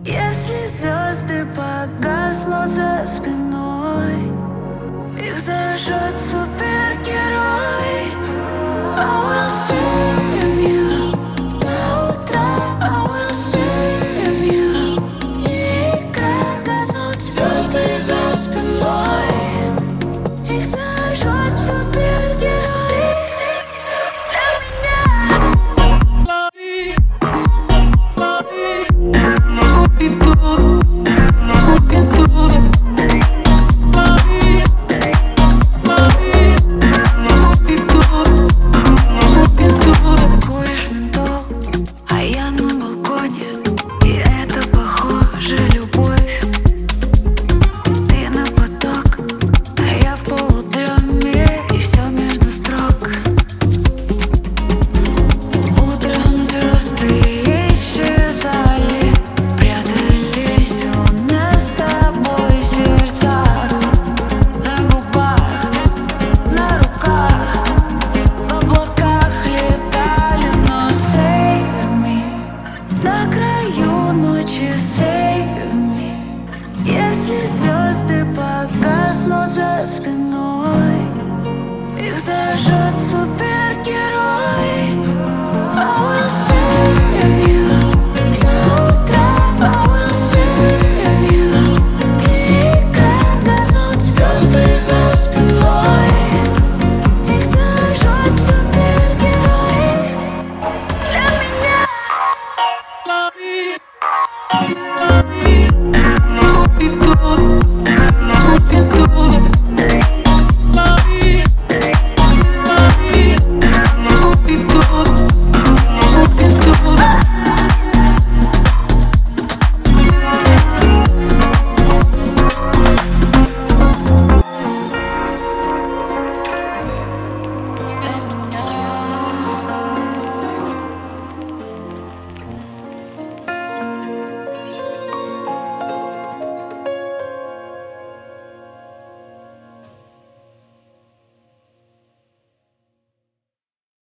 Если звезды погаснут за спиной, их зажжет супергерой. I will save you до утра. I will save you. И гаснут звезды за спиной, их зажжет супергерой. Для меня. Куришь ментол, а я на балконе, и это похоже любовь. Ты на поток, а я в полудреме, и все между строк. Утром звезды исчезали, прятались у нас с тобой в сердцах, на губах, на руках, в облаках летали, но save me на краю ночи, save me. Если звезды погаснут за спиной, их зажжет супергерой. I will save you до утра. I will save you. И гаснут звезды за спиной, их зажжет супергерой. Для меня.